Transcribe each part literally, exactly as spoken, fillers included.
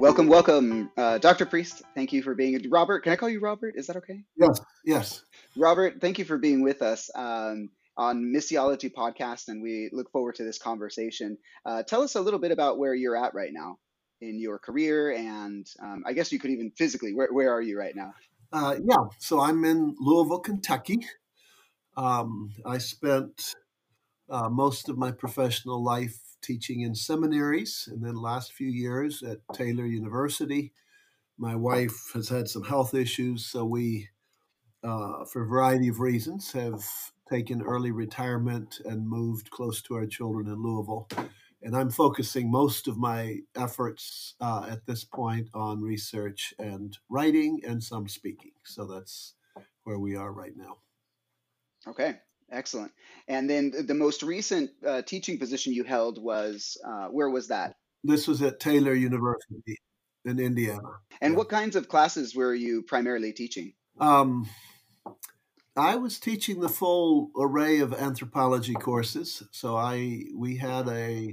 Welcome, welcome, uh, Doctor Priest. Thank you for being. Robert, can I call you Robert? Is that okay? Yes, yes. Robert, thank you for being with us um, on Missiology Podcast, and we look forward to this conversation. Uh, tell us a little bit about where you're at right now in your career, and um, I guess you could even physically. Where where are you right now? Uh, yeah, so I'm in Louisville, Kentucky. Um, I spent uh, most of my professional life teaching in seminaries, and then the last few years at Taylor University. My wife has had some health issues, so we, uh, for a variety of reasons, have taken early retirement and moved close to our children in Louisville. And I'm focusing most of my efforts uh, at this point on research and writing and some speaking. So that's where we are right now. Okay, excellent. And then th- the most recent uh, teaching position you held was uh, where was that? This was at Taylor University in Indiana. And Yeah. what kinds of classes were you primarily teaching? Um, I was teaching the full array of anthropology courses. So I we had a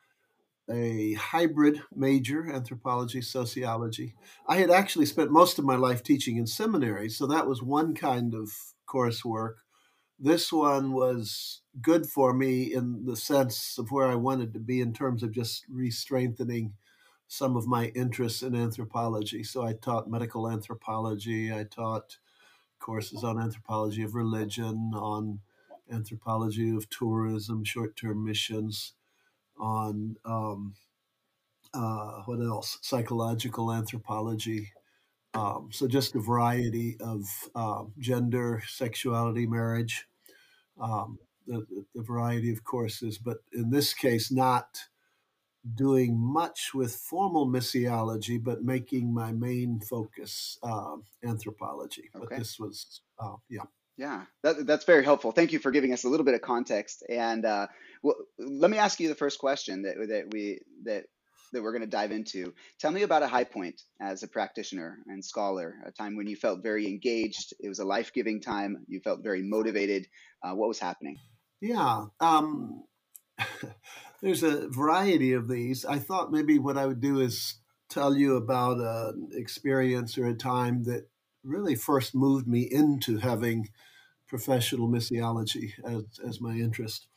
a hybrid major, anthropology, sociology. I had actually spent most of my life teaching in seminary, so that was one kind of coursework. This one was good for me in the sense of where I wanted to be in terms of just re-strengthening some of my interests in anthropology. So I taught medical anthropology, I taught courses on anthropology of religion, on anthropology of tourism, short-term missions, on um, uh, what else? Psychological anthropology. Um, so just a variety of uh, gender, sexuality, marriage, um, the, the variety of courses. But in this case, not doing much with formal missiology, but making my main focus uh, anthropology. But Okay. this was, uh, yeah. Yeah, that, that's very helpful. Thank you for giving us a little bit of context. And uh, well, let me ask you the first question that that we that that we're going to dive into. Tell me about a high point as a practitioner and scholar, a time when you felt very engaged. It was a life-giving time. You felt very motivated. Uh, what was happening? Yeah. Um, there's a variety of these. I thought maybe what I would do is tell you about an experience or a time that really first moved me into having professional missiology as, as my interest.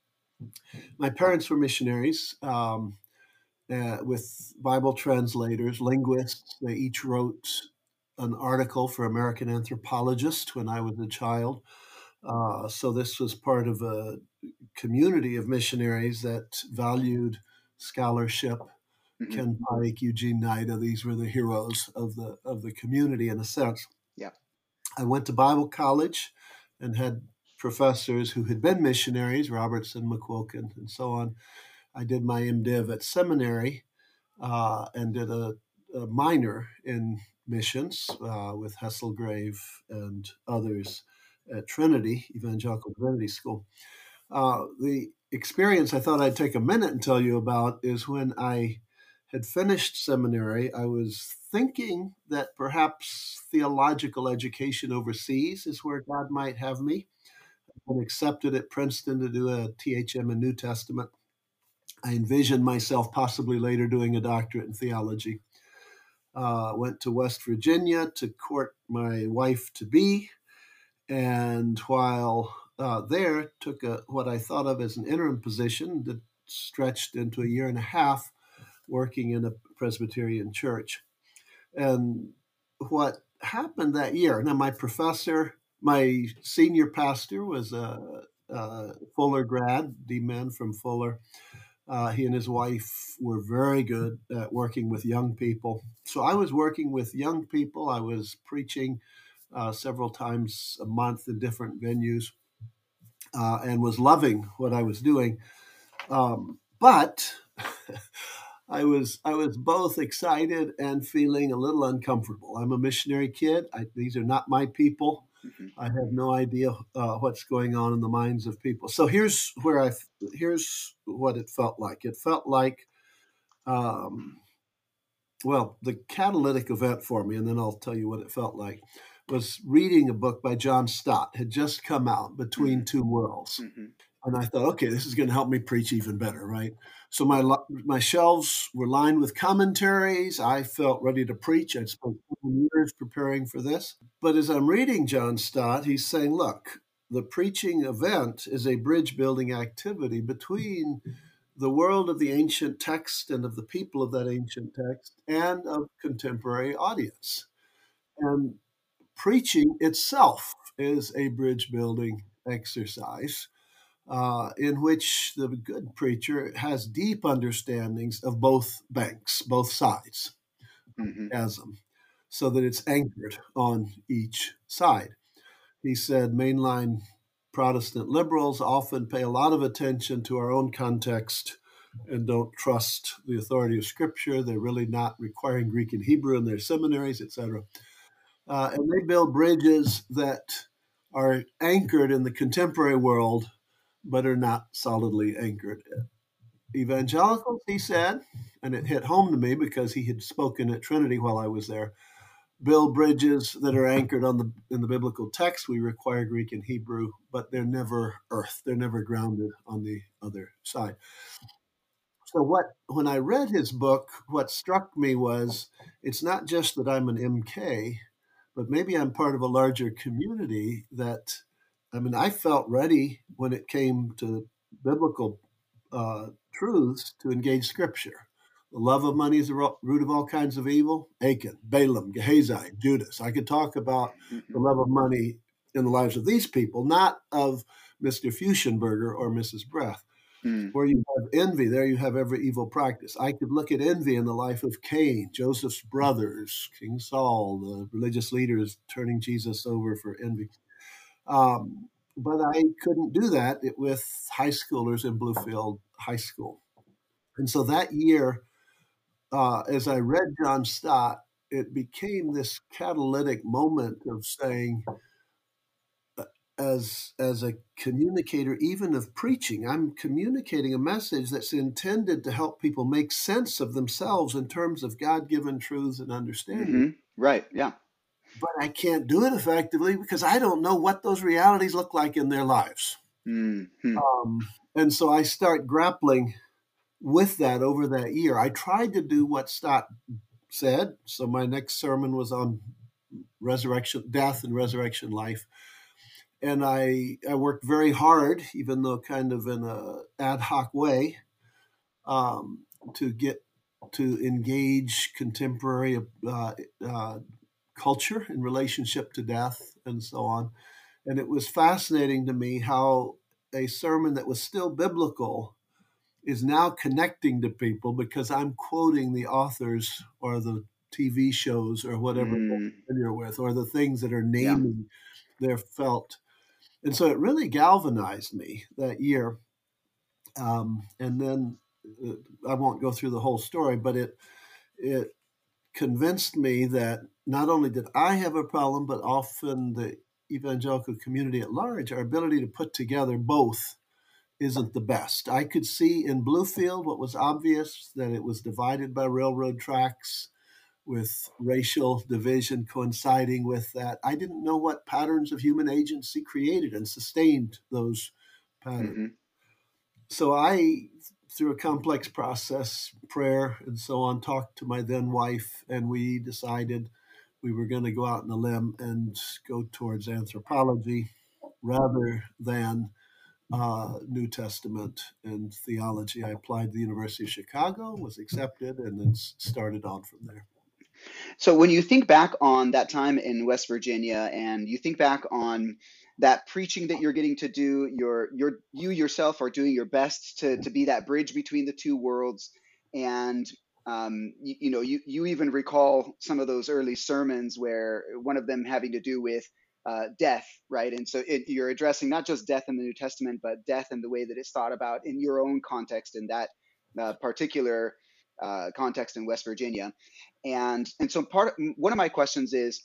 My parents were missionaries um, uh, with Bible translators, linguists. They each wrote an article for American Anthropologist when I was a child. Uh, so this was part of a community of missionaries that valued scholarship. Hmm. Ken Pike, Eugene Nida, these were the heroes of the of the community in a sense. Yeah. I went to Bible college and had professors who had been missionaries, Robertson, McQuilkin, and so on. I did my MDiv at seminary uh, and did a, a minor in missions uh, with Hesselgrave and others at Trinity, Evangelical Trinity School. Uh, the experience I thought I'd take a minute and tell you about is when I had finished seminary, I was thinking that perhaps theological education overseas is where God might have me. I accepted at Princeton to do a T H M in New Testament. I envisioned myself possibly later doing a doctorate in theology. Uh, went to West Virginia to court my wife to be, and while uh, there, took a, what I thought of as an interim position that stretched into a year and a half working in a Presbyterian church. And what happened that year, now my professor, my senior pastor was a, a Fuller grad, D-Man from Fuller. Uh, he and his wife were very good at working with young people. So I was working with young people. I was preaching uh, several times a month in different venues uh, and was loving what I was doing. Um, but I was I was both excited and feeling a little uncomfortable. I'm a missionary kid. I, these are not my people. Hmm. I have no idea uh, what's going on in the minds of people. So here's where I here's what it felt like. It felt like um, well, the catalytic event for me, and then I'll tell you what it felt like, was reading a book by John Stott, had just come out, Between Two Worlds. Hmm. And I thought, okay, this is going to help me preach even better, right? So my lo- my shelves were lined with commentaries. I felt ready to preach. I'd spent seven years preparing for this. But as I'm reading John Stott, he's saying, look, the preaching event is a bridge building activity between the world of the ancient text and of the people of that ancient text and of contemporary audience. And preaching itself is a bridge building exercise uh, in which the good preacher has deep understandings of both banks, both sides, Hmm. chasm, so that it's anchored on each side. He said mainline Protestant liberals often pay a lot of attention to our own context and don't trust the authority of Scripture. They're really not requiring Greek and Hebrew in their seminaries, et cetera. Uh, and they build bridges that are anchored in the contemporary world, but are not solidly anchored. Evangelicals, he said, and it hit home to me because he had spoken at Trinity while I was there, build bridges that are anchored on the in the biblical text. We require Greek and Hebrew, but they're never earth. They're never grounded on the other side. So what when I read his book, what struck me was it's not just that I'm an M K, but maybe I'm part of a larger community that I mean I felt ready when it came to biblical uh, truths to engage Scripture. The love of money is the root of all kinds of evil. Achan, Balaam, Gehazi, Judas. I could talk about the Hmm. love of money in the lives of these people, not of Mister Fuschenberger or Missus Breath. Mm. Where you have envy, there you have every evil practice. I could look at envy in the life of Cain, Joseph's brothers, King Saul, the religious leaders turning Jesus over for envy. Um, but I couldn't do that with high schoolers in Bluefield High School. And so that year, uh, as I read John Stott, it became this catalytic moment of saying, uh, as as a communicator, even of preaching, I'm communicating a message that's intended to help people make sense of themselves in terms of God-given truths and understanding. Hmm. Right. Yeah. But I can't do it effectively because I don't know what those realities look like in their lives. Hmm. Um, and so I start grappling with that over that year. I tried to do what Stott said. So my next sermon was on resurrection, death and resurrection life. And I, I worked very hard, even though kind of in a ad hoc way, um, to get to engage contemporary uh, uh, culture in relationship to death and so on. And it was fascinating to me how a sermon that was still biblical is now connecting to people because I'm quoting the authors or the T V shows or whatever they're Mm. familiar with, or the things that are Yeah. naming their felt. And so it really galvanized me that year. Um, and then uh, I won't go through the whole story, but it it convinced me that not only did I have a problem, but often the evangelical community at large, our ability to put together both isn't the best. I could see in Bluefield what was obvious, that it was divided by railroad tracks with racial division coinciding with that. I didn't know what patterns of human agency created and sustained those patterns. Hmm. So I, through a complex process, prayer and so on, talked to my then wife, and we decided we were going to go out on a limb and go towards anthropology rather than uh, New Testament and theology. I applied to the University of Chicago, was accepted, and then started on from there. So when you think back on that time in West Virginia and you think back on that preaching that you're getting to do, you're you're you yourself are doing your best to to be that bridge between the two worlds. And um, you, you know, you you even recall some of those early sermons where one of them having to do with uh, death, right? And so it, you're addressing not just death in the New Testament, but death in the way that it's thought about in your own context in that uh, particular uh, context in West Virginia. And and so part one of my questions is,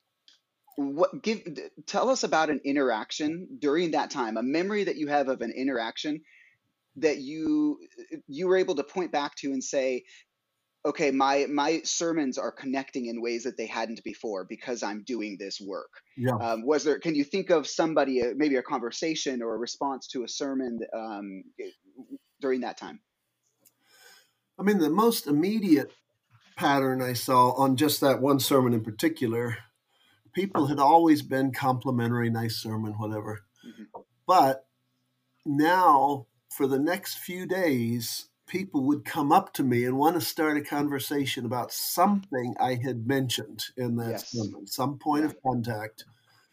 what give tell us about an interaction during that time, a memory that you have of an interaction that you you were able to point back to and say, okay, my my sermons are connecting in ways that they hadn't before because I'm doing this work. Yeah. Um, was there? Can you think of somebody, uh, maybe a conversation or a response to a sermon um, during that time? I mean, the most immediate pattern I saw on just that one sermon in particular, people had always been complimentary, nice sermon, whatever. Hmm. But now, for the next few days, people would come up to me and want to start a conversation about something I had mentioned in that Yes. sermon, some point Yeah. of contact.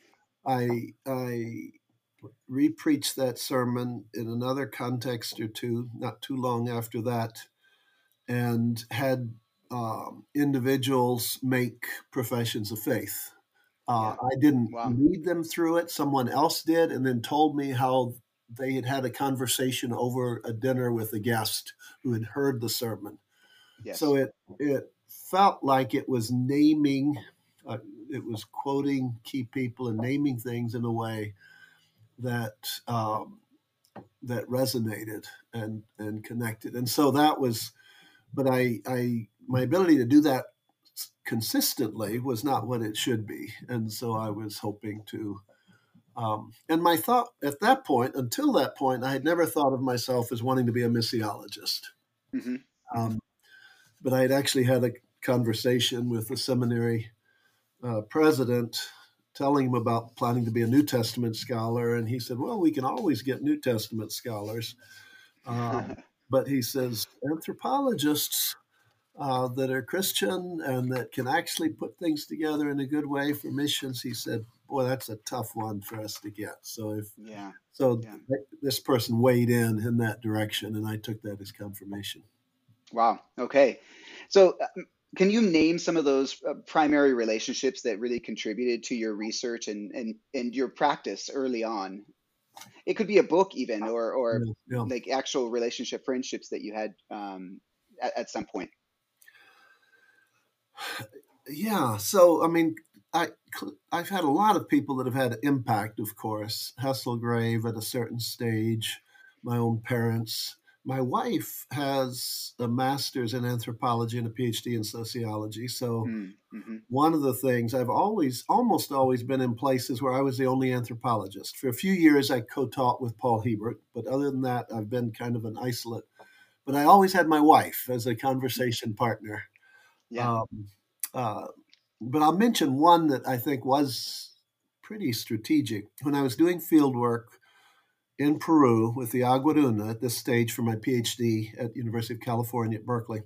I I repreached that sermon in another context or two, not too long after that, and had um, individuals make professions of faith. Uh, Yeah. I didn't Wow. lead them through it, someone else did, and then told me how they had had a conversation over a dinner with a guest who had heard the sermon. So Yes. it it felt like it was naming, uh, it was quoting key people and naming things in a way that um, that resonated and and connected. And so that was, but I I my ability to do that consistently was not what it should be, and so I was hoping to. Um, and my thought at that point, until that point, I had never thought of myself as wanting to be a missiologist. Hmm. Hmm. Um, but I had actually had a conversation with the seminary uh, president, telling him about planning to be a New Testament scholar, and he said, "Well, we can always get New Testament scholars." Um, but he says anthropologists uh, that are Christian and that can actually put things together in a good way for missions, he said, boy, that's a tough one for us to get. So if Yeah. so, Yeah. th- this person weighed in in that direction, and I took that as confirmation. Wow. Okay. So, uh, m- can you name some of those uh, primary relationships that really contributed to your research and and and your practice early on? It could be a book even, or or Yeah, yeah. like actual relationship friendships that you had um, at, at some point. Yeah. So, I mean, I I've had a lot of people that have had impact. Of course, Hesselgrave at a certain stage, my own parents. My wife has a master's in anthropology and a PhD in sociology. So, Mm, hmm. one of the things I've always, almost always been in places where I was the only anthropologist. For a few years, I co-taught with Paul Hebert, but other than that, I've been kind of an isolate. But I always had my wife as a conversation partner. Yeah. Um, uh, but I'll mention one that I think was pretty strategic. When I was doing field work in Peru with the Aguaruna at this stage for my PhD at University of California at Berkeley,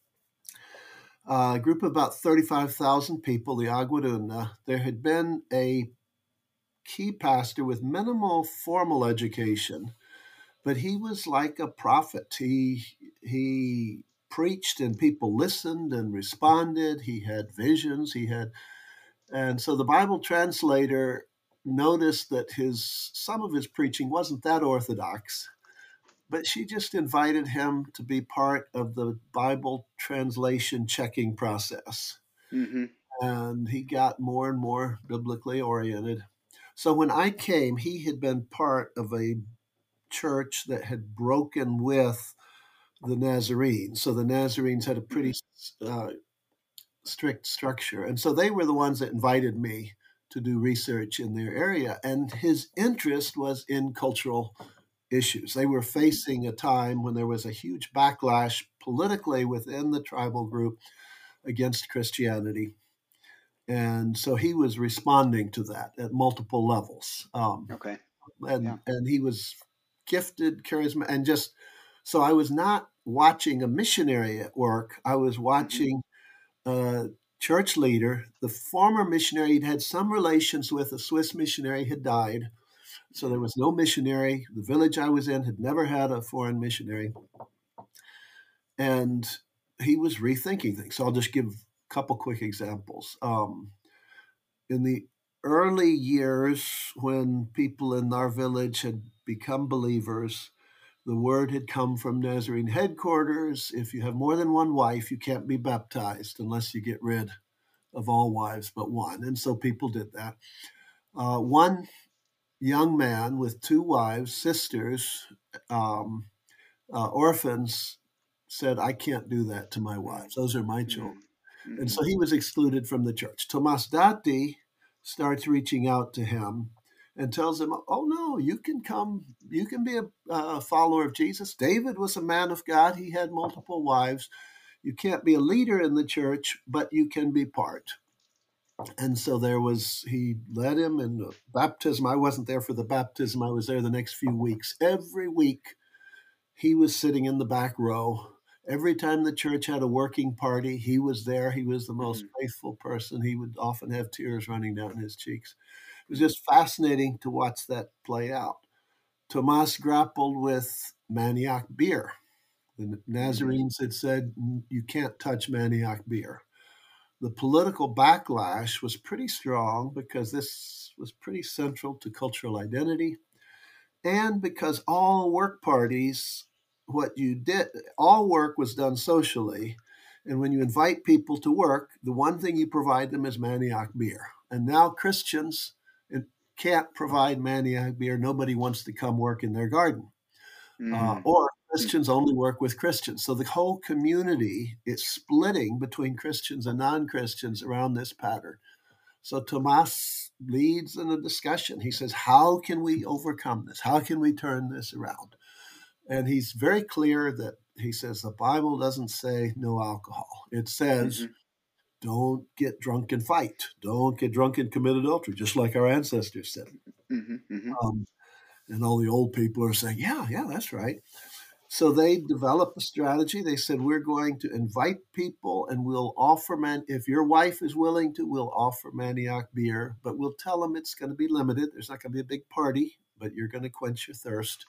a group of about thirty-five thousand people, the Aguaruna, there had been a key pastor with minimal formal education, but he was like a prophet. He he preached and people listened and responded. He had visions. He had And so the Bible translator noticed that his some of his preaching wasn't that orthodox, but she just invited him to be part of the Bible translation checking process. Hmm. And he got more and more biblically oriented. So when I came, he had been part of a church that had broken with the Nazarenes. So the Nazarenes had a pretty Hmm. uh, strict structure. And so they were the ones that invited me to do research in their area. And his interest was in cultural issues. They were facing a time when there was a huge backlash politically within the tribal group against Christianity. And so he was responding to that at multiple levels. Um, Okay. and, Yeah. and he was gifted, charisma, and just so I was not watching a missionary at work. I was Hmm. watching uh, church leader. The former missionary he'd had some relations with, a Swiss missionary, had died. So there was no missionary. The village I was in had never had a foreign missionary. And he was rethinking things. So I'll just give a couple quick examples. Um, in the early years, when people in our village had become believers, the word had come from Nazarene headquarters: if you have more than one wife, you can't be baptized unless you get rid of all wives but one. And so people did that. Uh, one young man with two wives, sisters, um, uh, orphans, said, I can't do that to my mm, wives. Those are my children. mm, And mhm, so he was excluded from the church. Tomasdati starts reaching out to him and tells him, oh, no, you can come, you can be a, a follower of Jesus. David was a man of God. He had multiple wives. You can't be a leader in the church, but you can be part. And so there was, he led him in the baptism. I wasn't there for the baptism. I was there the next few weeks. Every week, he was sitting in the back row. Every time the church had a working party, he was there. He was the most mhm, faithful person. He would often have tears running down his cheeks. It was mhm, just fascinating to watch that play out. Tomas grappled with Maniac beer. The mhm, Nazarenes had said, you can't touch Maniac beer. The political backlash was pretty strong because this was pretty central to cultural identity and because all work parties, what you did, all work was done socially. And when you invite people to work, the one thing you provide them is Maniac beer. And now Christians can't provide Maniac beer. Nobody wants to come work in their garden. Uh, mm, or mm, Christians only work with Christians. So the whole community is splitting between Christians and non Christians around this pattern. So Tomas leads in a discussion. He says, how can we overcome this? How can we turn this around? And he's very clear that he says the Bible doesn't say no alcohol. It says mhm, don't get drunk and fight. Don't get drunk and commit adultery, just like our ancestors said. mhm, mhm, Um, and all the old people are saying, yeah, yeah, that's right. So they developed a strategy. They said, we're going to invite people and we'll offer man, if your wife is willing to, we'll offer Maniac beer, but we'll tell them it's going to be limited. There's not going to be a big party, but you're going to quench your thirst.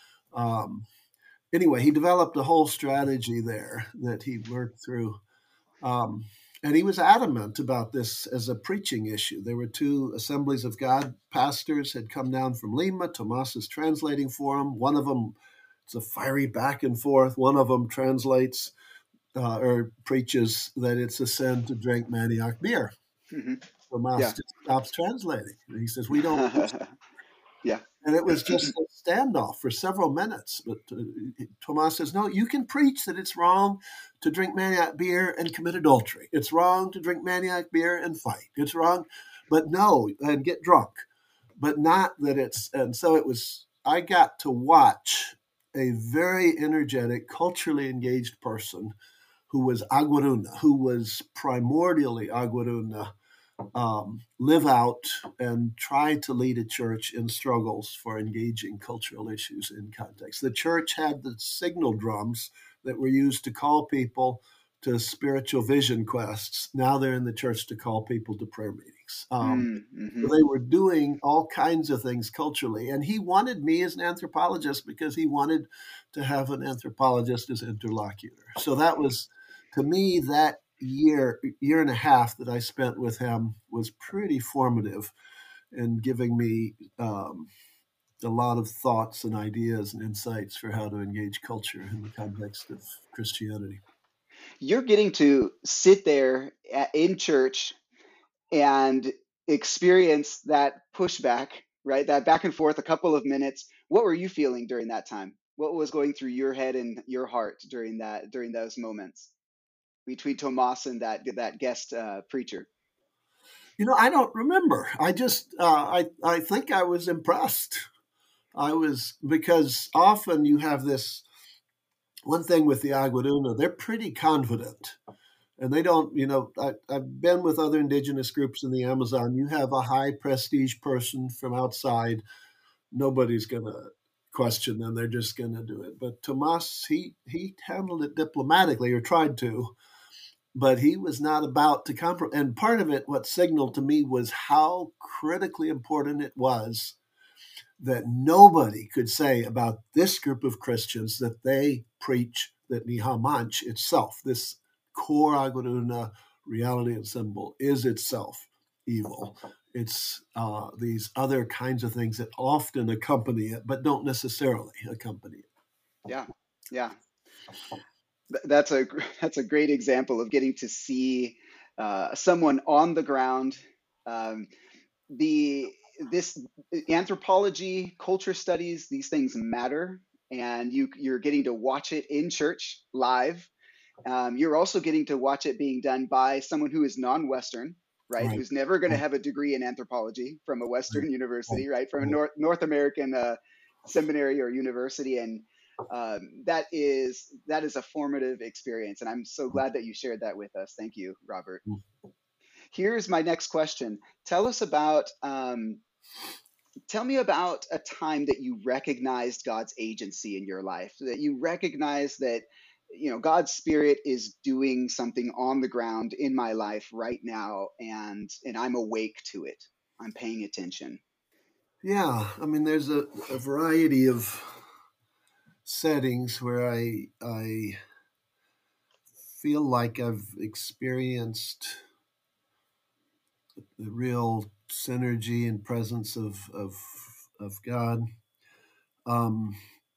Um, anyway, he developed a whole strategy there that he worked through. Um, and he was adamant about this as a preaching issue. There were two Assemblies of God pastors had come down from Lima. Tomas is translating for them. One of them, it's a fiery back and forth. One of them translates uh, or preaches that it's a sin to drink Maniac beer. mhm. Tomas Yeah. just stops translating. And he says, we don't preach. Yeah. And it was just a standoff for several minutes. But uh, Tomas says, no, you can preach that it's wrong to drink Maniac beer and commit adultery. It's wrong to drink Maniac beer and fight. It's wrong, but no, and get drunk. But not that it's, and so it was, I got to watch a very energetic, culturally engaged person who was Aguaruna, who was primordially Aguaruna, um, live out and try to lead a church in struggles for engaging cultural issues in context. The church had the signal drums that were used to call people to spiritual vision quests. Now they're in the church to call people to prayer meetings. Um, Mm, so mhm, they were doing all kinds of things culturally. And he wanted me as an anthropologist because he wanted to have an anthropologist as interlocutor. So that was, to me, that year, year and a half that I spent with him was pretty formative in giving me um, a lot of thoughts and ideas and insights for how to engage culture in the context of Christianity. You're getting to sit there a- in church and experience that pushback, right? That back and forth, a couple of minutes. What were you feeling during that time? What was going through your head and your heart during that during those moments between Tomas and that that guest uh, preacher? You know, I don't remember. I just, uh, I, I think I was impressed. I was, because often you have this one thing with the Aguaduna, they're pretty confident. And they don't, you know, I, I've been with other indigenous groups in the Amazon. You have a high prestige person from outside, nobody's going to question them. They're just going to do it. But Tomas, he, he handled it diplomatically or tried to, but he was not about to compromise. And part of it, what signaled to me was how critically important it was that nobody could say about this group of Christians that they preach that Nihamanch itself, this core Aguaruna reality and symbol, is itself evil. It's uh, these other kinds of things that often accompany it, but don't necessarily accompany it. Yeah, yeah. Th- That's a gr- that's a great example of getting to see uh, someone on the ground. Um, the this anthropology, culture studies, these things matter, and you you're getting to watch it in church live. Um, you're also getting to watch it being done by someone who is non-Western, right? Right. Who's never going to Right. have a degree in anthropology from a Right. Western Right. university, right? From a Right. North North American uh, seminary or university, and um, that is that is a formative experience. And I'm so glad that you shared that with us. Thank you, Robert. Mm. Here's my next question. Tell us about um, tell me about a time that you recognized God's agency in your life, that you recognize that you know God's spirit is doing something on the ground in my life right now, and and I'm awake to it. I'm paying attention. Yeah, I mean, there's a, a variety of settings where I I feel like I've experienced the real synergy and presence of of of God. Um,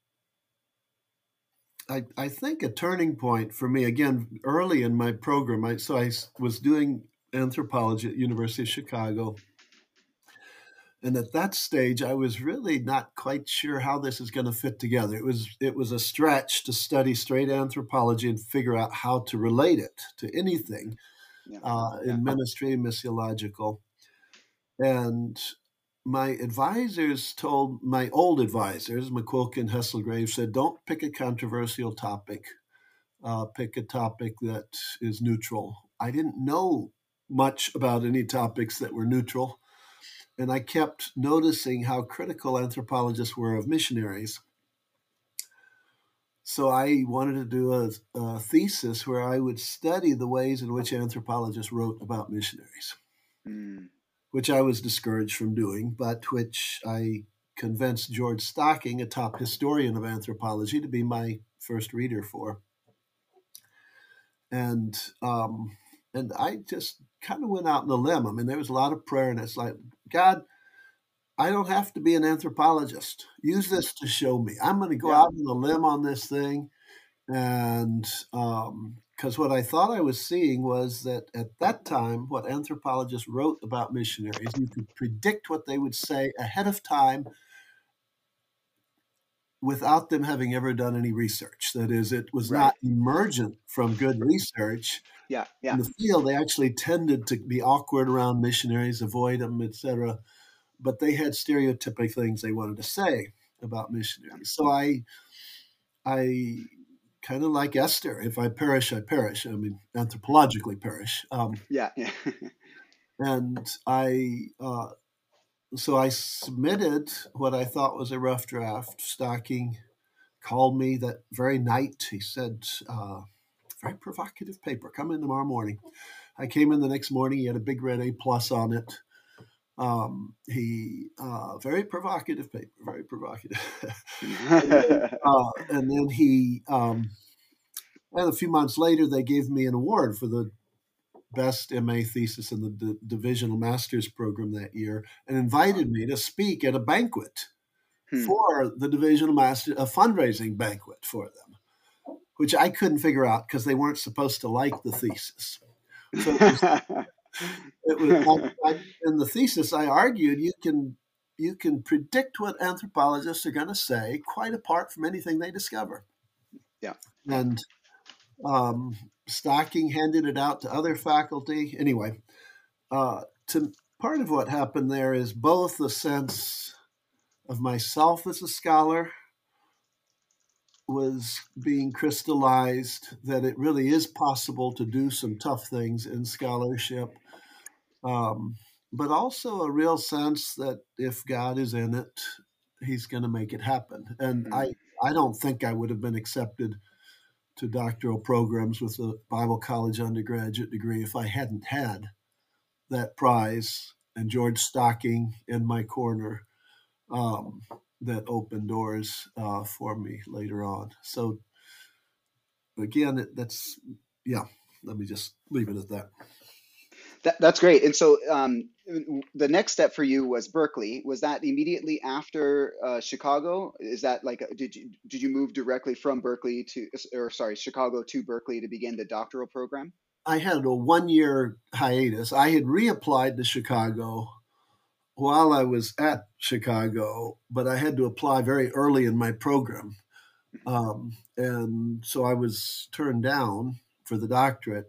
I I think a turning point for me again early in my program. I so I s- was doing anthropology at University of Chicago, and at that stage, I was really not quite sure how this is going to fit together. It was it was a stretch to study straight anthropology and figure out how to relate it to anything Yeah, uh, yeah, in ministry and missiological. And my advisors told my old advisors, McQuilkin, Hesselgrave, said, "Don't pick a controversial topic. Uh, pick a topic that is neutral." I didn't know much about any topics that were neutral. And I kept noticing how critical anthropologists were of missionaries. So I wanted to do a, a thesis where I would study the ways in which anthropologists wrote about missionaries, mm, which I was discouraged from doing, but which I convinced George Stocking, a top historian of anthropology, to be my first reader for. And um, and I just kind of went out on a limb. I mean, there was a lot of prayer, and it's like, God, I don't have to be an anthropologist. Use this to show me. I'm going to go yeah, out on a limb on this thing. And um, because what I thought I was seeing was that at that time, what anthropologists wrote about missionaries, you could predict what they would say ahead of time without them having ever done any research. That is, it was right, not emergent from good research. yeah, In yeah, the field, they actually tended to be awkward around missionaries, avoid them, et cetera. But they had stereotypic things they wanted to say about yeah, missionaries. So I, I kind of like Esther. If I perish, I perish. I mean, anthropologically perish. Um, yeah, yeah. and I, uh, so I submitted what I thought was a rough draft. Stocking called me that very night. He said, uh, "Very provocative paper. Come in tomorrow morning." I came in the next morning. He had a big red A plus on it. Um, he uh, very provocative paper, very provocative. and, then, uh, and then he, um, and a few months later, they gave me an award for the best M A thesis in the D- divisional master's program that year, and Wow. invited me to speak at a banquet Hmm. for the divisional master, a fundraising banquet for them, which I couldn't figure out because they weren't supposed to like the thesis. So it was it was I, I, in the thesis I argued you can you can predict what anthropologists are going to say quite apart from anything they discover. Yeah, yeah. And um, Stocking handed it out to other faculty. Anyway, uh, to part of what happened there is both a sense of myself as a scholar was being crystallized that it really is possible to do some tough things in scholarship. Um, but also a real sense that if God is in it, He's going to make it happen. And I, Hmm. I don't think I would have been accepted to doctoral programs with a Bible college undergraduate degree if I hadn't had that prize and George Stocking in my corner um, that opened doors uh, for me later on. So again, it, that's yeah. Let me just leave it at that. That, that's great. And so um, the next step for you was Berkeley. Was that immediately after uh, Chicago? Is that like, a- did you did you move directly from Berkeley to, or sorry, Chicago to Berkeley to begin the doctoral program? I had a one year hiatus. I had reapplied to Chicago while I was at Chicago, but I had to apply very early in my program. Um, and so I was turned down for the doctorate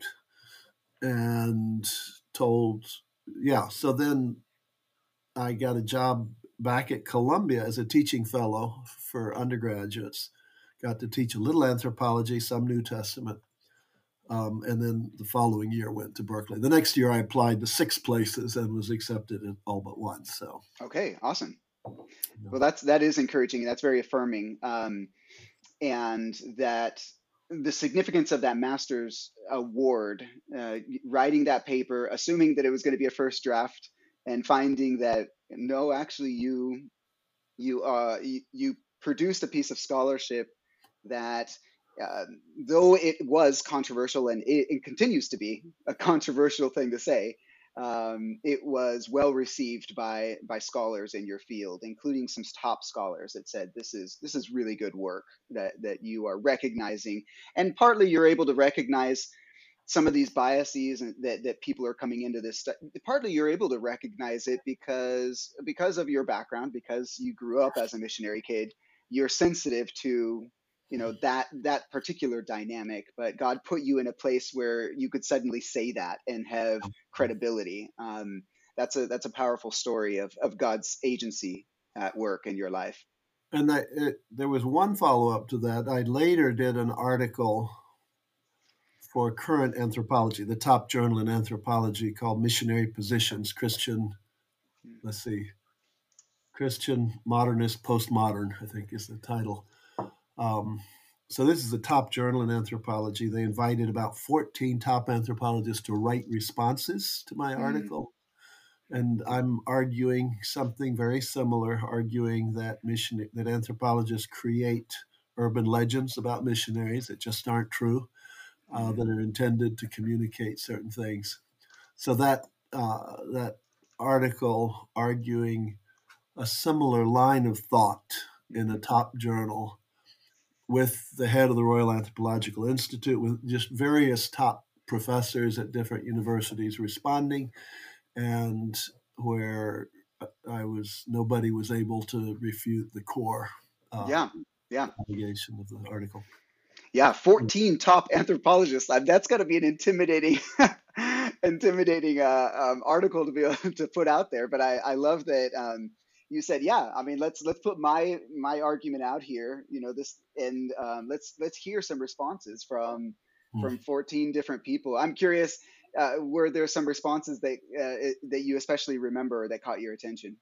and told, yeah. So then I got a job back at Columbia as a teaching fellow for undergraduates. Got to teach a little anthropology, some New Testament. Um, and then the following year went to Berkeley. The next year I applied to six places and was accepted in all but one. So, Okay, awesome. yeah. Well, that's that is encouraging. That's very affirming, um, and that the significance of that master's award, uh, writing that paper, assuming that it was going to be a first draft, and finding that no, actually, you you uh you, you produced a piece of scholarship that, uh, though it was controversial, and it, it continues to be a controversial thing to say, um, it was well received by by scholars in your field, including some top scholars that said this is this is really good work that that you are recognizing, and partly you're able to recognize some of these biases that, that people are coming into this stu- partly you're able to recognize it because because of your background, because you grew up as a missionary kid. You're sensitive to, you know, that that particular dynamic, but God put you in a place where you could suddenly say that and have credibility. Um, that's a that's a powerful story of of God's agency at work in your life. And I, it, there was one follow up to that. I later did an article for Current Anthropology, the top journal in anthropology, called Missionary Positions, Christian, let's see, Christian Modernist Postmodern, I think is the title. Um, so this is the top journal in anthropology. They invited about fourteen top anthropologists to write responses to my Mm, article. And I'm arguing something very similar, arguing that mission that anthropologists create urban legends about missionaries that just aren't true, uh, mm, that are intended to communicate certain things. So that uh, that article arguing a similar line of thought in a mhm. top journal with the head of the Royal Anthropological Institute, with just various top professors at different universities responding, and where I was, nobody was able to refute the core uh, Yeah, yeah. allegation of the article. Yeah, fourteen top anthropologists. Uh, That's got to be an intimidating, intimidating uh, um, article to be able to put out there. But I, I love that um, you said, yeah. I mean, let's let's put my my argument out here. You know, this, and um, let's let's hear some responses from Mm. from fourteen different people. I'm curious, uh, were there some responses that uh, that you especially remember that caught your attention?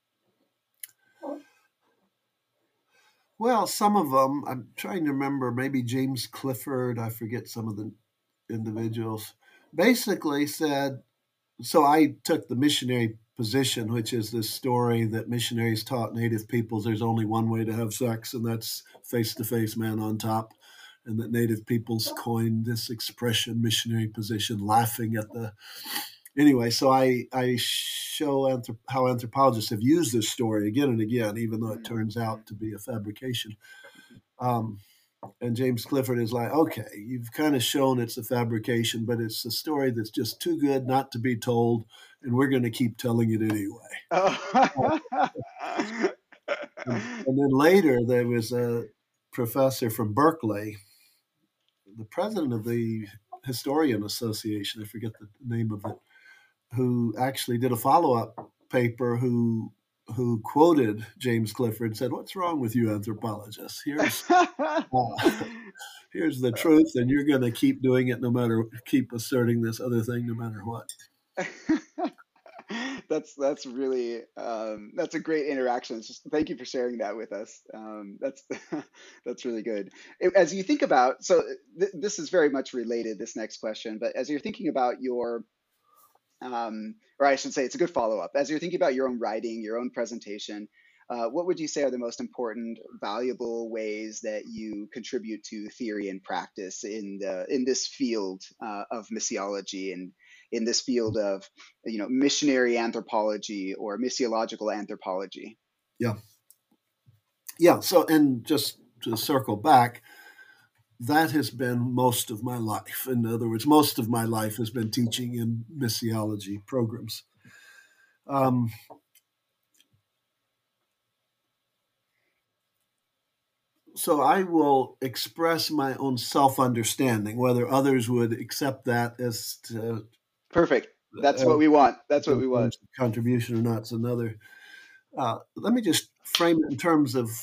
Well, some of them, I'm trying to remember, maybe James Clifford, I forget some of the individuals, basically said, so I took the missionary position, which is this story that missionaries taught native peoples there's only one way to have sex, and that's face to face, man on top. And that native peoples coined this expression, missionary position, laughing at the. Anyway, so I, I show anthrop- how anthropologists have used this story again and again, even though it Mm, turns mm, out to be a fabrication. mhm. Um, and James Clifford is like, okay, you've kind of shown it's a fabrication, but it's a story that's just too good not to be told, and we're going to keep telling it anyway. Oh. And, and then later, there was a professor from Berkeley, the president of the Historian Association, I forget the name of it, who actually did a follow up paper who who quoted James Clifford and said, "What's wrong with you anthropologists? Here's uh, here's the truth, and you're going to keep doing it no matter keep asserting this other thing no matter what." that's that's really um, that's a great interaction. It's just, thank you for sharing that with us. Um, that's that's really good. As you think about, so th- this is very much related. This next question, but as you're thinking about your, um, or I should say, it's a good follow up. As you're thinking about your own writing, your own presentation, uh, what would you say are the most important, valuable ways that you contribute to theory and practice in the in this field uh, of missiology, and in this field of, you know, missionary anthropology or missiological anthropology? Yeah, yeah. So, and just to circle back, that has been most of my life. In other words, most of my life has been teaching in missiology programs. Um, so I will express my own self-understanding. Whether others would accept that as to, Perfect. That's as what we want. That's what in we want. terms of contribution or not is another. Uh, let me just frame it in terms of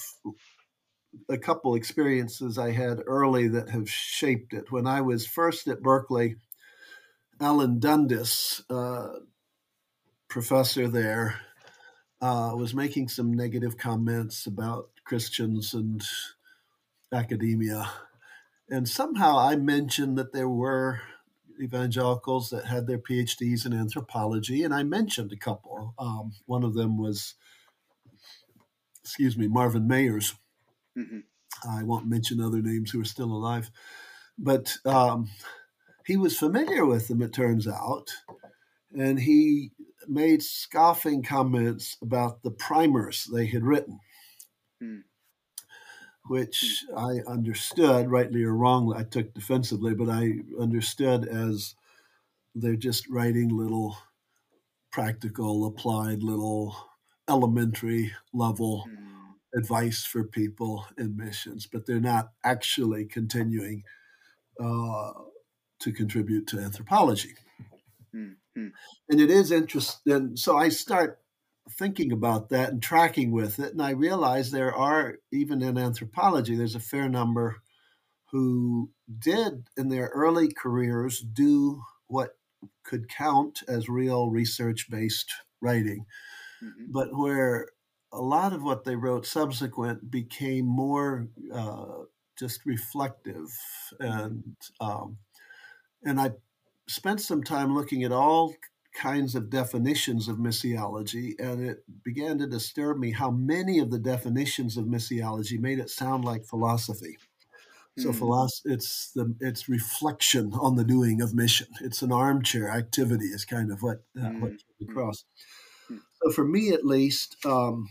a couple experiences I had early that have shaped it. When I was first at Berkeley, Alan Dundas, uh, professor there, uh, was making some negative comments about Christians and academia. And somehow I mentioned that there were evangelicals that had their PhDs in anthropology, and I mentioned a couple. Um, one of them was, excuse me, Marvin Mayers. Hmm. I won't mention other names who are still alive, but um, he was familiar with them, it turns out, and he made scoffing comments about the primers they had written, Mm. Mm. which I understood, rightly or wrongly, I took defensively, but I understood as they're just writing little practical, applied, little elementary level Mm. advice for people in missions, but they're not actually continuing uh, to contribute to anthropology. Mm. Mm. And it is interesting. So I start thinking about that and tracking with it, and I realize there are, even in anthropology, there's a fair number who did in their early careers do what could count as real research based writing, Hmm. but where a lot of what they wrote subsequent became more uh, just reflective. Mm. And, um, and I spent some time looking at all kinds of definitions of missiology, and it began to disturb me how many of the definitions of missiology made it sound like philosophy. So Mm. philosophy, it's the it's reflection on the doing of mission. It's an armchair activity, is kind of what uh, what Mm. came Mm. across. Mm. So for me, at least, um,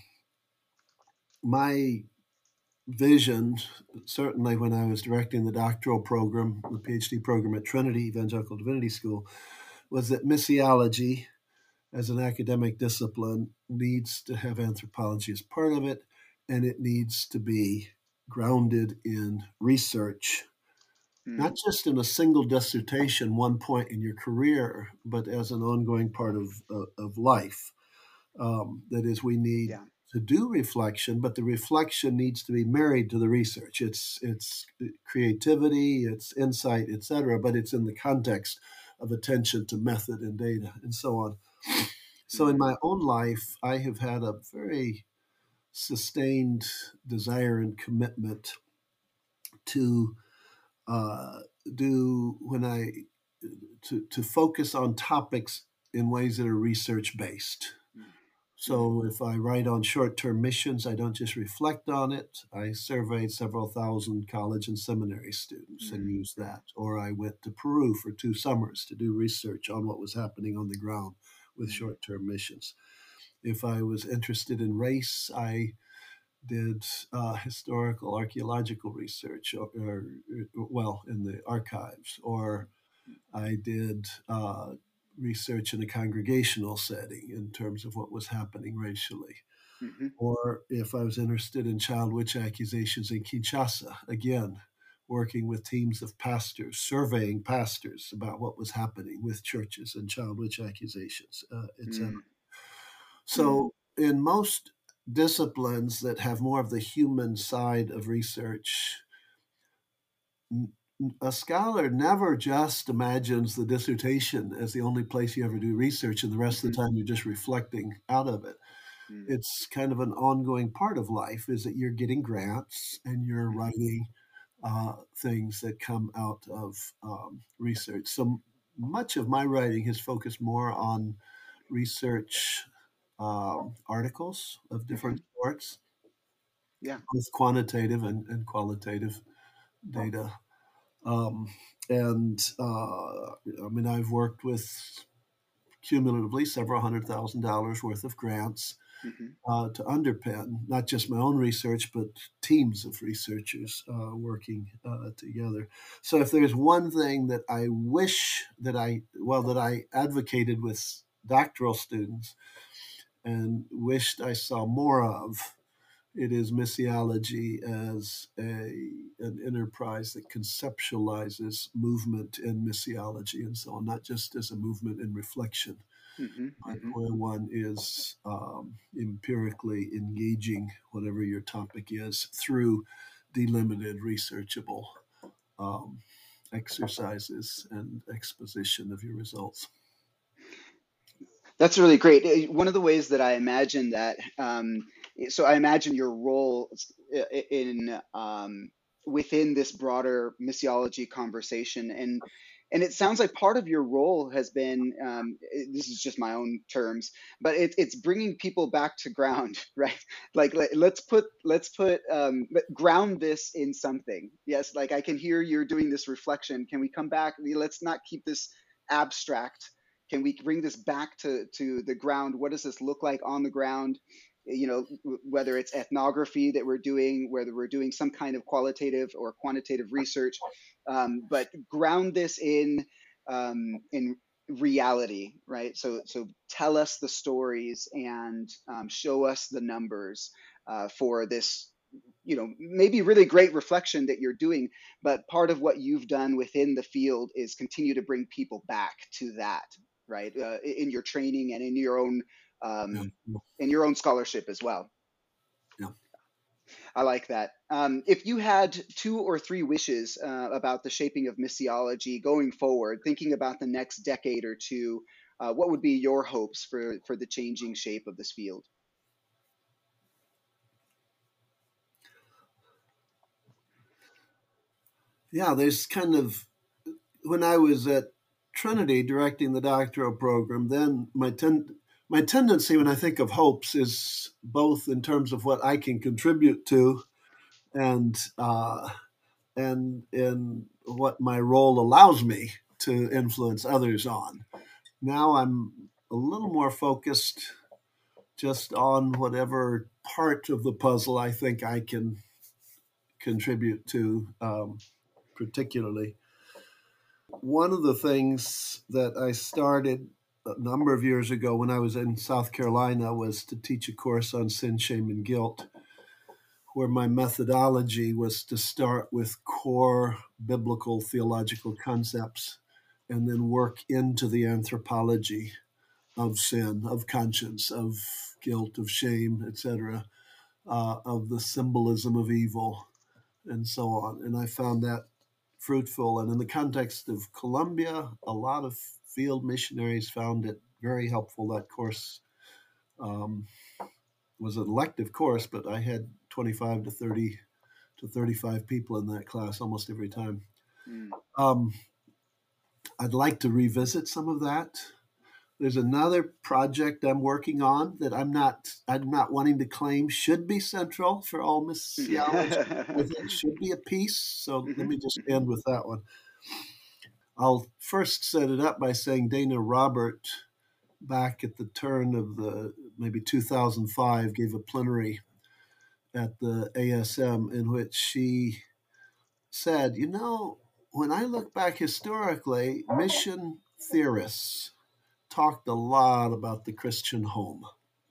my vision, certainly when I was directing the doctoral program, the PhD program at Trinity Evangelical Divinity School, was that missiology as an academic discipline needs to have anthropology as part of it, and it needs to be grounded in research, Mm. not just in a single dissertation, one point in your career, but as an ongoing part of, of, of life. Um, that is, we need Yeah. to do reflection, but the reflection needs to be married to the research. It's it's creativity, it's insight, et cetera, but it's in the context of attention to method and data and so on. So in Mm. my own life, I have had a very sustained desire and commitment to uh, do when I to to focus on topics in ways that are research based. Mm. So if I write on short-term missions, I don't just reflect on it. I surveyed several thousand college and seminary students and Mm. used that. Or I went to Peru for two summers to do research on what was happening on the ground with Mm. short-term missions. If I was interested in race, I did uh, historical archaeological research, or, or, well, in the archives, or I did uh, research in a congregational setting in terms of what was happening racially. Mm-hmm. Or if I was interested in child witch accusations in Kinshasa, again, working with teams of pastors, surveying pastors about what was happening with churches and child witch accusations, uh, et cetera. Mm. Mm. So, in most disciplines that have more of the human side of research, a scholar never just imagines the dissertation as the only place you ever do research and the rest of Mm-hmm. the time you're just reflecting out of it. Mm. It's kind of an ongoing part of life is that you're getting grants and you're Mm-hmm. writing uh, things that come out of um, research. So much of my writing has focused more on research um, articles of Mm-hmm. different sorts, Yeah. both quantitative and, and qualitative data. Um, and uh, I mean, I've worked with cumulatively several hundred thousand dollars worth of grants Mm-hmm. uh, to underpin not just my own research, but teams of researchers uh, working uh, together. So, if there's one thing that I wish that I, well, that I advocated with doctoral students and wished I saw more of, It is missiology as a an enterprise that conceptualizes movement in missiology and so on, not just as a movement in reflection, Hmm. but Hmm. where one is um, empirically engaging whatever your topic is through delimited, researchable um, exercises and exposition of your results. That's really great. Uh, One of the ways that I imagine that, um, so I imagine your role i- in um, within this broader missiology conversation, and and it sounds like part of your role has been, um, i- this is just my own terms, but it, it's bringing people back to ground, right? Like let, let's put let's put um, let- ground this in something. Yes, like I can hear you're doing this reflection. Can we come back? Let's not keep this abstract. Can we bring this back to to the ground? What does this look like on the ground? You know, whether it's ethnography that we're doing, whether we're doing some kind of qualitative or quantitative research, um, but ground this in um, in reality, right? So so tell us the stories and um, show us the numbers uh, for this, you know, maybe really great reflection that you're doing. But part of what you've done within the field is continue to bring people back to that, right? Uh, in your training and in your own Yeah, um, in your own scholarship as well. yeah. I like that. Um, if you had two or three wishes uh, about the shaping of missiology going forward, thinking about the next decade or two, uh, what would be your hopes for for the changing shape of this field? Yeah, there's kind of, when I was at Trinity directing the doctoral program, then my ten, my tendency when I think of hopes is both in terms of what I can contribute to and uh, and in what my role allows me to influence others on. Now I'm a little more focused just on whatever part of the puzzle I think I can contribute to, um, particularly. One of the things that I started a number of years ago when I was in South Carolina was to teach a course on sin, shame, and guilt, where my methodology was to start with core biblical theological concepts and then work into the anthropology of sin, of conscience, of guilt, of shame, et cetera, uh, of the symbolism of evil, and so on. And I found that fruitful. And in the context of Colombia, a lot of field missionaries found it very helpful. That course um, was an elective course, but I had twenty-five to thirty to thirty-five people in that class almost every time. Mm. Um, I'd like to revisit some of that. There's another project I'm working on that I'm not I'm not wanting to claim should be central for all missiology. I think should be a piece. So let Mhm, me just mhm. end with that one. I'll first set it up by saying Dana Robert, back at the turn of the maybe two thousand five, gave a plenary at the A S M in which she said, you know, when I look back historically, mission theorists talked a lot about the Christian home.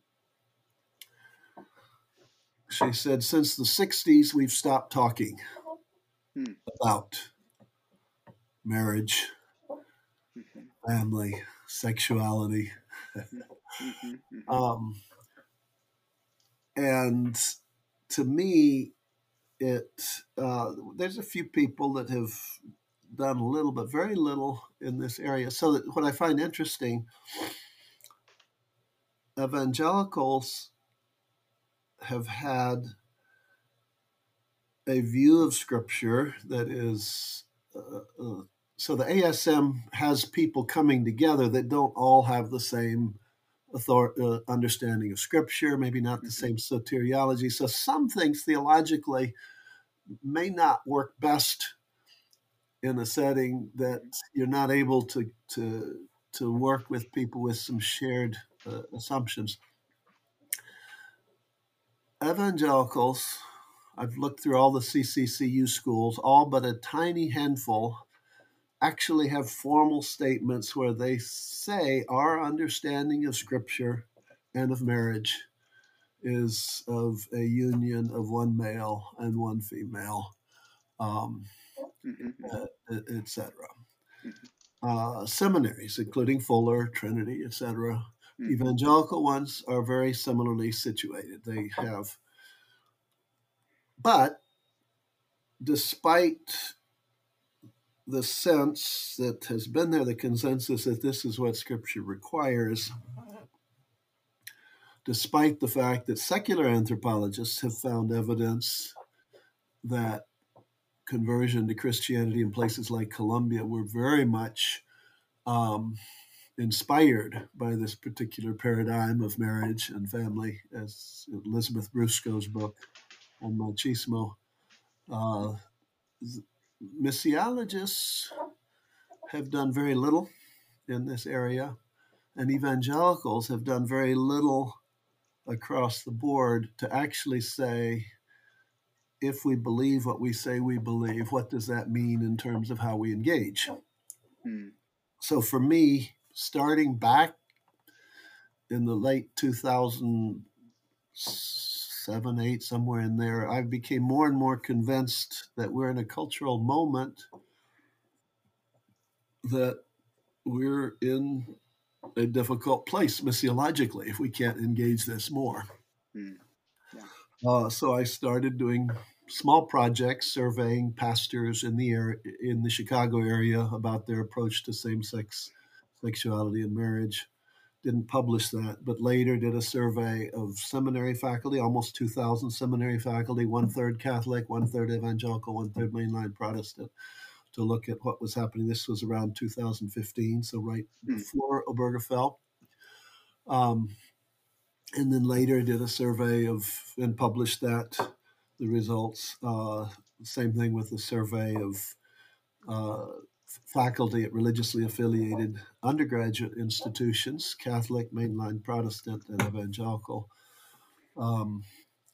She said, since the sixties, we've stopped talking Mm. about marriage, Mhm, family, sexuality. mhm, mhm, mhm. Um, and to me, it uh, there's a few people that have done a little, but very little in this area. So that what I find interesting, evangelicals have had a view of Scripture that is. Uh, uh, so the A S M has people coming together that don't all have the same author- uh, understanding of Scripture, maybe not the Mhm, same soteriology. So some things theologically may not work best in a setting that mhm, you're not able to to to work with people with some shared uh, assumptions. Evangelicals, I've looked through all the C C C U schools, all but a tiny handful actually have formal statements where they say our understanding of Scripture and of marriage is of a union of one male and one female, um, Hmm. Hmm. et cetera. Hmm. Uh, seminaries, including Fuller, Trinity, et cetera. Hmm. Evangelical ones are very similarly situated. They have, but despite the sense that has been there, the consensus that this is what Scripture requires, despite the fact that secular anthropologists have found evidence that conversion to Christianity in places like Colombia were very much um, inspired by this particular paradigm of marriage and family, as Elizabeth Brusco's book on machismo. Uh, Missiologists have done very little in this area, and evangelicals have done very little across the board to actually say, if we believe what we say we believe, what does that mean in terms of how we engage? Hmm. So for me, starting back in the late two thousand seven, eight, somewhere in there, I became more and more convinced that we're in a cultural moment that we're in a difficult place missiologically if we can't engage this more. Hmm. Yeah. Uh, so I started doing small projects, surveying pastors in the area, in the Chicago area about their approach to same-sex sexuality and marriage. Didn't publish that, but later did a survey of seminary faculty, almost two thousand seminary faculty, one third Catholic, one third evangelical, one third mainline Protestant, to look at what was happening. This was around two thousand fifteen, so right Hmm. before Obergefell. Um, and then later did a survey of and published that, the results. Uh, same thing with the survey of uh, faculty at religiously affiliated undergraduate institutions, Catholic, mainline Protestant, and evangelical. Um,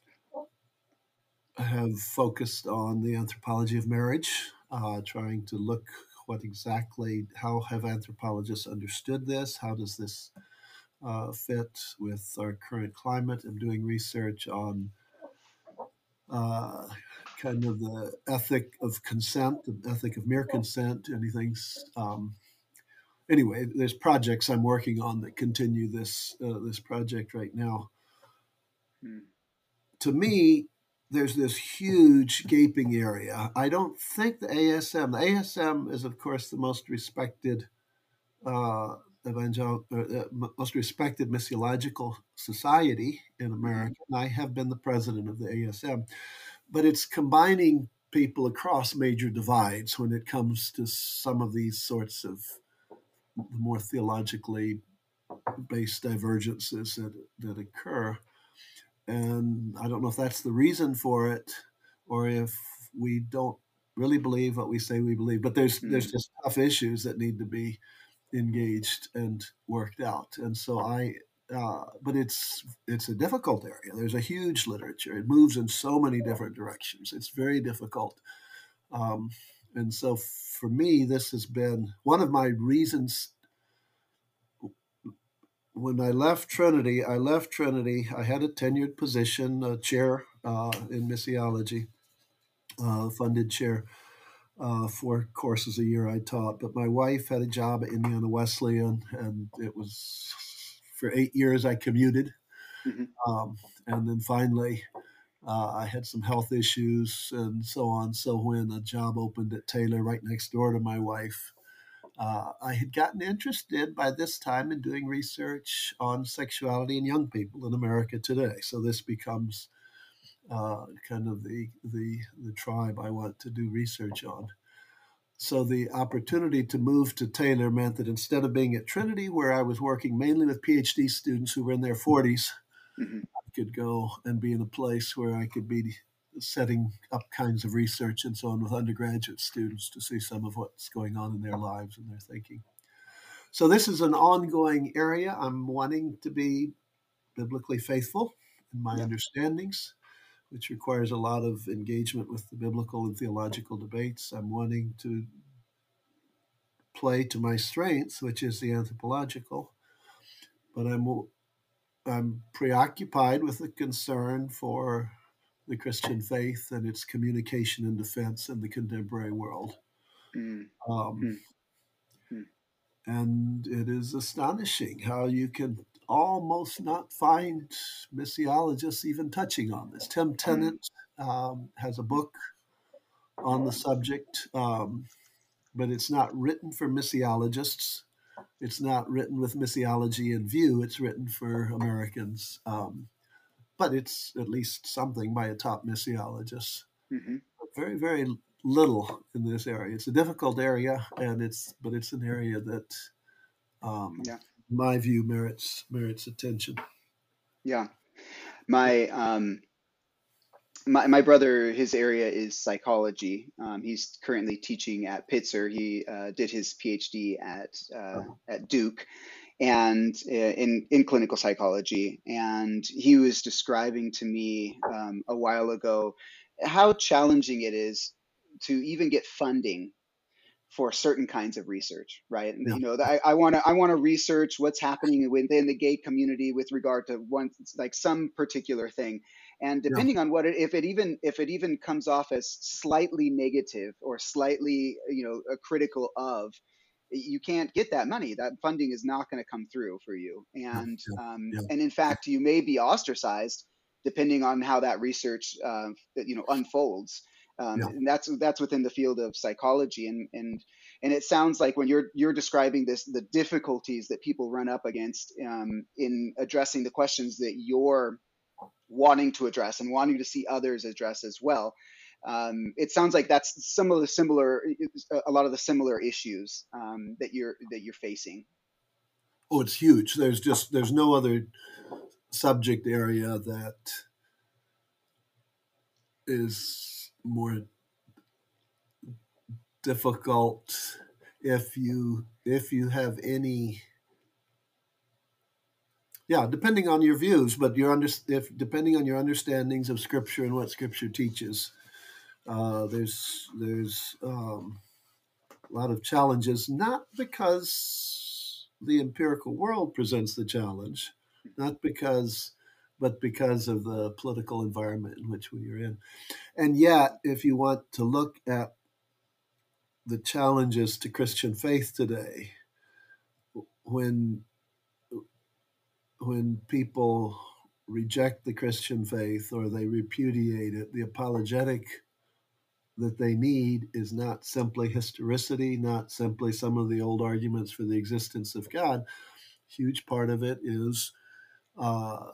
have focused on the anthropology of marriage, uh, trying to look what exactly, how have anthropologists understood this? How does this uh, fit with our current climate? I'm doing research on uh, kind of the ethic of consent, the ethic of mere consent, anything. Um, anyway, there's projects I'm working on that continue this uh, this project right now. Hmm. To me, there's this huge gaping area. I don't think the A S M, the A S M is, of course, the most respected uh, evangelical, uh, uh, most respected missiological society in Hmm. America. And I have been the president of the A S M, but it's combining people across major divides when it comes to some of these sorts of more theologically based divergences that, that occur. And I don't know if that's the reason for it or if we don't really believe what we say we believe. But there's there's Hmm. just tough issues that need to be engaged and worked out. And so I uh, but it's it's a difficult area. There's a huge literature. It moves in so many different directions. It's very difficult. Um, and so for me, this has been one of my reasons. When I left Trinity, I left Trinity. I had a tenured position, a chair uh, in missiology, uh, funded chair, uh, four courses a year I taught. But my wife had a job at Indiana Wesleyan, and it was for eight years I commuted. Hmm. Um, and then finally, uh, I had some health issues and so on. So when a job opened at Taylor right next door to my wife, uh, I had gotten interested by this time in doing research on sexuality in young people in America today. So this becomes uh, kind of the, the the tribe I want to do research on. So the opportunity to move to Taylor meant that instead of being at Trinity, where I was working mainly with PhD students who were in their forties, Hmm. I could go and be in a place where I could be setting up kinds of research and so on with undergraduate students to see some of what's going on in their lives and their thinking. So this is an ongoing area. I'm wanting to be biblically faithful in my Yeah. understandings, which requires a lot of engagement with the biblical and theological debates. I'm wanting to play to my strengths, which is the anthropological, but I'm I'm preoccupied with the concern for the Christian faith and its communication and defense in the contemporary world. Mm, Um, mm, mm, and it is astonishing how you can almost not find missiologists even touching on this. Tim mm, Tennant um, has a book on the subject, um, but it's not written for missiologists. It's not written with missiology in view. It's written for Americans, um, but it's at least something by a top missiologist. mhm. Very, very little in this area. It's a difficult area, and it's but it's an area that, um, Yeah, in my view, merits merits attention. yeah. My um, my my brother, his area is psychology. Um, he's currently teaching at Pitzer. He uh, did his PhD at uh, at Duke, and uh, in in clinical psychology. And he was describing to me um, a while ago how challenging it is to even get funding for certain kinds of research, right? And Yeah, you know, I, I want to I want to research what's happening within the gay community with regard to one like some particular thing, and yeah, depending on what it, if it even if it even comes off as slightly negative or slightly you know uh, critical of, you can't get that money. That funding is not going to come through for you, yeah, and um, yeah, and in fact, you may be ostracized depending on how that research uh, you know unfolds. Um, yeah. and that's that's within the field of psychology, and and and it sounds like when you're you're describing this, the difficulties that people run up against um, in addressing the questions that you're wanting to address and wanting to see others address as well. Um, it sounds like that's some of the similar, a lot of the similar issues um, that you're that you're facing. Oh, it's huge. There's just there's no other subject area that is more difficult if you if you have any, yeah, depending on your views, but your under, if depending on your understandings of scripture and what scripture teaches, uh, there's there's um, a lot of challenges, not because the empirical world presents the challenge, not because but because of the political environment in which we are in. And yet, if you want to look at the challenges to Christian faith today, when when people reject the Christian faith or they repudiate it, the apologetic that they need is not simply historicity, not simply some of the old arguments for the existence of God. A huge part of it is, uh,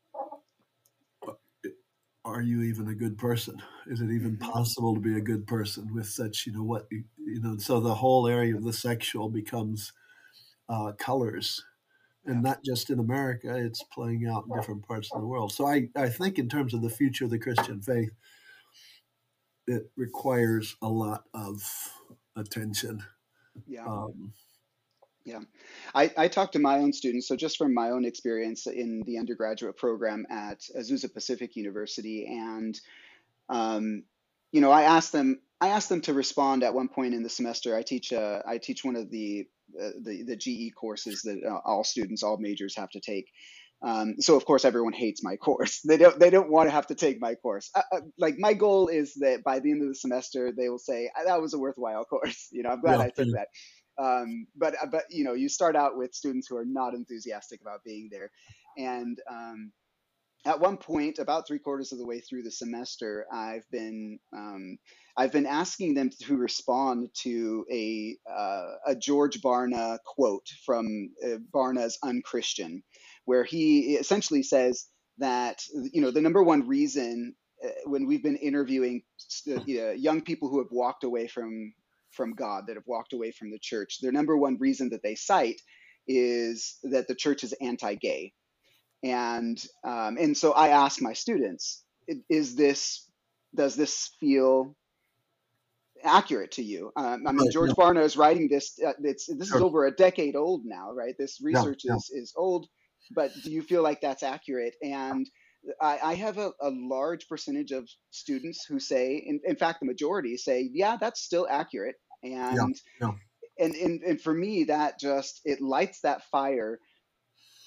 are you even a good person? Is it even Hmm. possible to be a good person with such, you know, what, you know, so the whole area of the sexual becomes uh, colors, and Yeah. not just in America, it's playing out in different parts of the world. So I, I think in terms of the future of the Christian faith, it requires a lot of attention. Yeah. Um, Yeah. I, I talk to my own students. So, just from my own experience in the undergraduate program at Azusa Pacific University, and um, you know, I asked them, I asked them to respond at one point in the semester. I teach, uh, I teach one of the, uh, the, the G E courses that uh, all students, all majors have to take. Um, so of course everyone hates my course. They don't, they don't want to have to take my course. Uh, uh, like my goal is that by the end of the semester, they will say, "Ah, that was a worthwhile course. You know, I'm glad yeah, I took that." Um, but, uh, but, you know, you start out with students who are not enthusiastic about being there. And, um, at one point, about three quarters of the way through the semester, I've been um, I've been asking them to respond to a uh, a George Barna quote from uh, Barna's Unchristian, where he essentially says that you know the number one reason uh, when we've been interviewing uh, young people who have walked away from from God, that have walked away from the church, their number one reason that they cite is that the church is anti-gay. And um, and so I ask my students, is this does this feel accurate to you? Um, I mean, right, yeah, George Barna is writing this. Uh, it's this is sure, over a decade old now, right? This yeah, research yeah. is is old, but do you feel like that's accurate? And I, I have a, a large percentage of students who say, in, in fact, the majority say, yeah, that's still accurate. Yeah, And yeah, and and, and for me, that just it lights that fire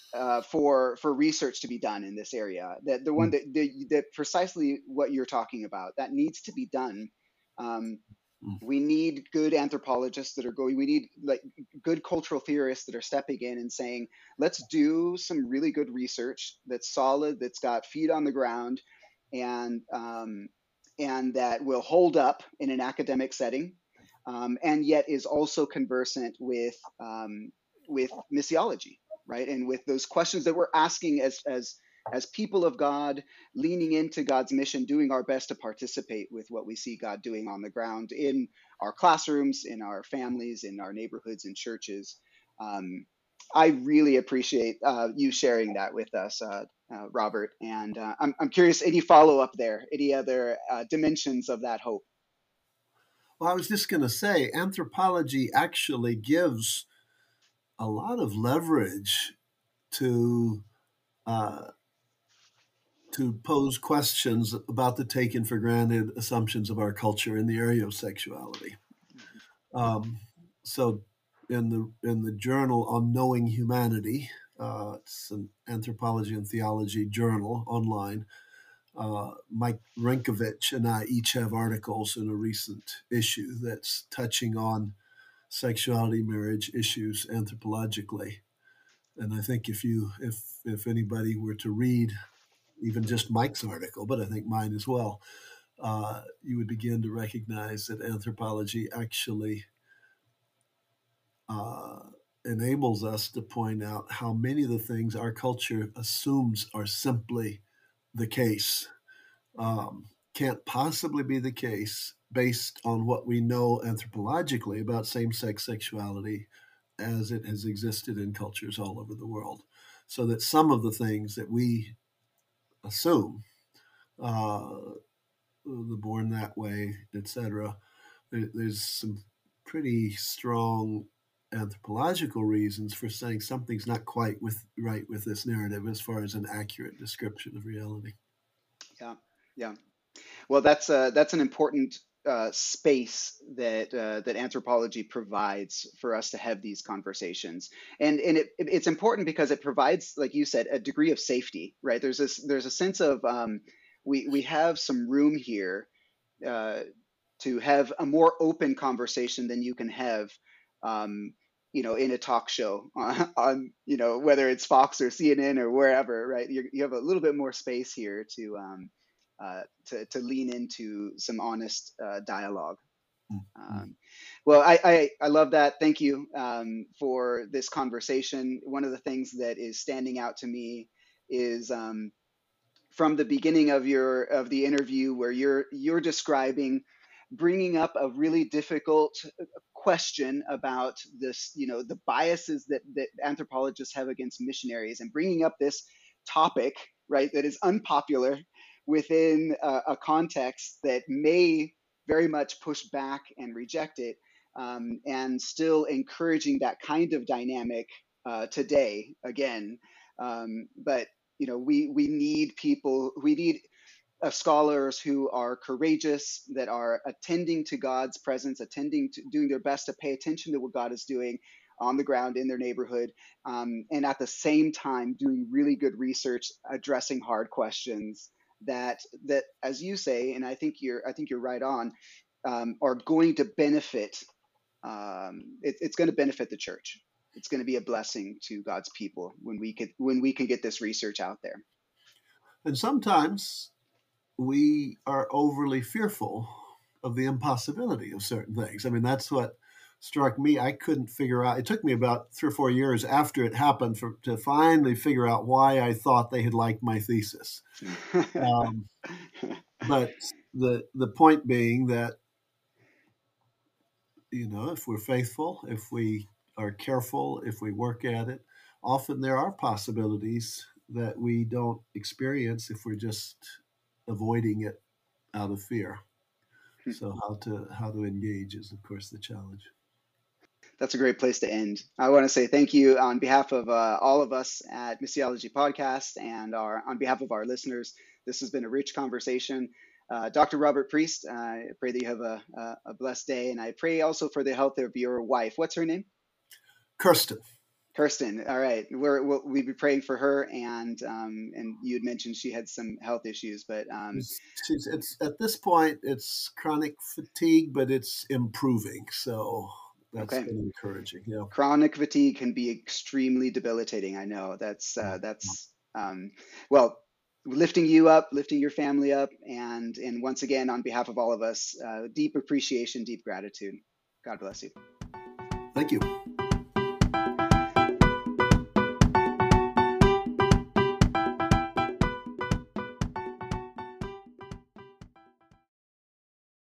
uh, for for research to be done in this area. That the one Mm, that, that that precisely what you're talking about that needs to be done. Um, mm, we need good anthropologists that are going. We need like good cultural theorists that are stepping in and saying, let's do some really good research that's solid, that's got feet on the ground, and um, and that will hold up in an academic setting, um, and yet is also conversant with um, with missiology, right? And with those questions that we're asking as as as people of God, leaning into God's mission, doing our best to participate with what we see God doing on the ground in our classrooms, in our families, in our neighborhoods and churches. Um, I really appreciate uh, you sharing that with us, uh, uh, Robert. And uh, I'm, I'm curious, any follow up there, any other uh, dimensions of that hope? Well, I was just going to say, anthropology actually gives a lot of leverage to uh, to pose questions about the taken for granted assumptions of our culture in the area of sexuality. Um, so, in the in the journal on Knowing Humanity, uh, it's an anthropology and theology journal online. Uh, Mike Rinkovich and I each have articles in a recent issue that's touching on sexuality, marriage issues anthropologically. And I think if you if if anybody were to read even just Mike's article, but I think mine as well, uh, you would begin to recognize that anthropology actually uh, enables us to point out how many of the things our culture assumes are simply the case um, can't possibly be the case based on what we know anthropologically about same sex sexuality as it has existed in cultures all over the world. So that some of the things that we assume, uh, the born that way, et cetera, there, there's some pretty strong anthropological reasons for saying something's not quite with right with this narrative as far as an accurate description of reality. Yeah, yeah. Well, that's uh, that's an important uh, space that uh, that anthropology provides for us to have these conversations, and and it, it's important because it provides, like you said, a degree of safety, right? There's this there's a sense of um, we we have some room here uh, to have a more open conversation than you can have. Um, you know, in a talk show on, on, you know, whether it's Fox or C N N or wherever, right? You, you have a little bit more space here to um, uh, to, to lean into some honest uh, dialogue. Mm-hmm. Um, well, I, I, I love that. Thank you um, for this conversation. One of the things that is standing out to me is um, from the beginning of your of the interview where you're you're describing bringing up a really difficult question about this, you know, the biases that that anthropologists have against missionaries, and bringing up this topic, right, that is unpopular within a, a context that may very much push back and reject it, um, and still encouraging that kind of dynamic uh, today again. Um, but you know, we we need people, we need uh, scholars who are courageous, that are attending to God's presence, attending to doing their best to pay attention to what God is doing on the ground in their neighborhood, um, and at the same time doing really good research, addressing hard questions that that, as you say, and I think you're I think you're right on, um, are going to benefit. Um, it, it's going to benefit the church. It's going to be a blessing to God's people when we could when we can get this research out there. And sometimes we are overly fearful of the impossibility of certain things. I mean, that's what struck me. I couldn't figure out. It took me about three or four years after it happened for, to finally figure out why I thought they had liked my thesis. Um, but the the point being that, you know, if we're faithful, if we are careful, if we work at it, often there are possibilities that we don't experience if we're just avoiding it out of fear. So how to how to engage is of course the challenge. That's a great place to end. I want to say thank you on behalf of uh, all of us at Missiology Podcast, and our on behalf of our listeners. This has been a rich conversation. Uh, Doctor Robert Priest, uh, I pray that you have a, a, a blessed day, and I pray also for the health of your wife. What's her name? Kirsten. Kirsten. All right, we're we'll, we'll be praying for her, and um, and you had mentioned she had some health issues, but um, She's, she's it's at this point it's chronic fatigue, but it's improving. So that's okay. been encouraging. Yeah. Chronic fatigue can be extremely debilitating. I know that's uh, that's um, well, lifting you up, lifting your family up, and and once again, on behalf of all of us, uh, deep appreciation, deep gratitude. God bless you. Thank you.